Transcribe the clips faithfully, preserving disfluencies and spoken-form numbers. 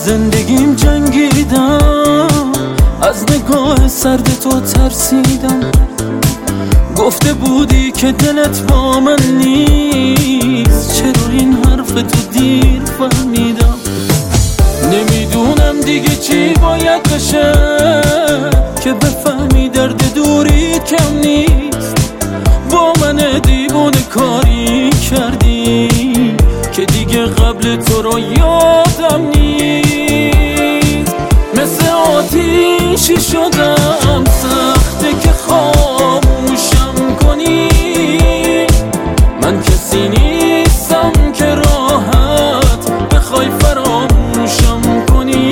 زندگیم جنگیدم، از نگاه سرد تو ترسیدم. گفته بودی که دلت با من نیست، چرا این حرف تو دیر فهمیدم. نمیدونم دیگه چی باید بشه که بفهمی درد دوری کم نیست. با من دیوونه کاری کردی که دیگه قبل تو رو یادم نیست. مثل آتیشی شدم، سخته که خاموشم کنی. من کسی نیستم که راحت بخوای فراموشم کنی.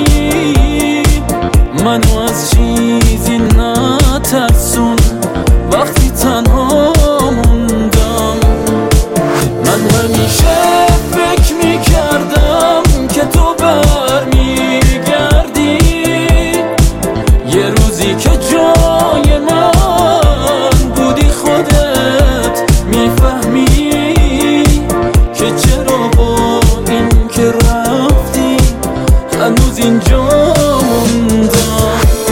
منو از چیزی نترسون وقتی تنها موندم. من همیشه فکر میکردم که تو برمیگردی، یه روزی که جای من بودی خودت میفهمی که چرا با این که رفتی هنوز اینجا موندم.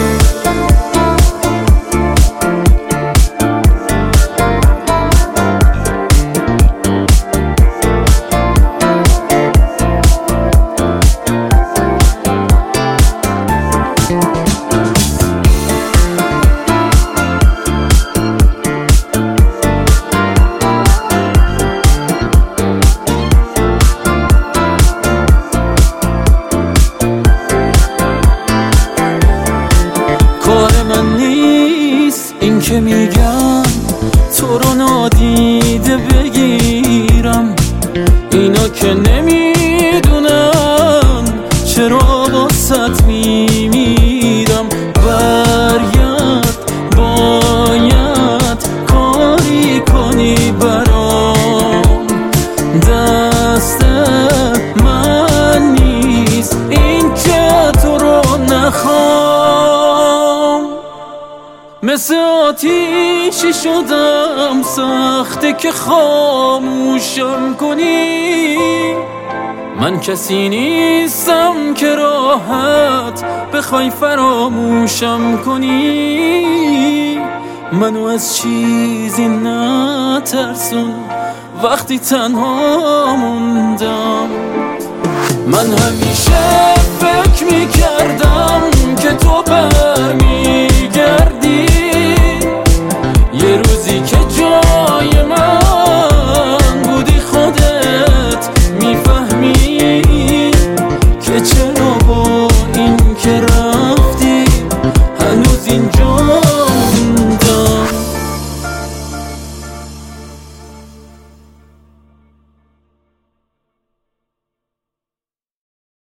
کار من نیست این که میگم تو رو نادیده بگیرم. اینا که نمیدونن چرا واسط میمیرم. برگرد، باید کاری کنی برام. دست من نیست این که تو رو نخوام. مثل آتیشی شدم، سخته که خاموشم کنی. من کسی نیستم که راحت بخوای فراموشم کنی. منو از چیزی نترسون وقتی تنها موندم. من همیشه فکر میکردم که تو برمی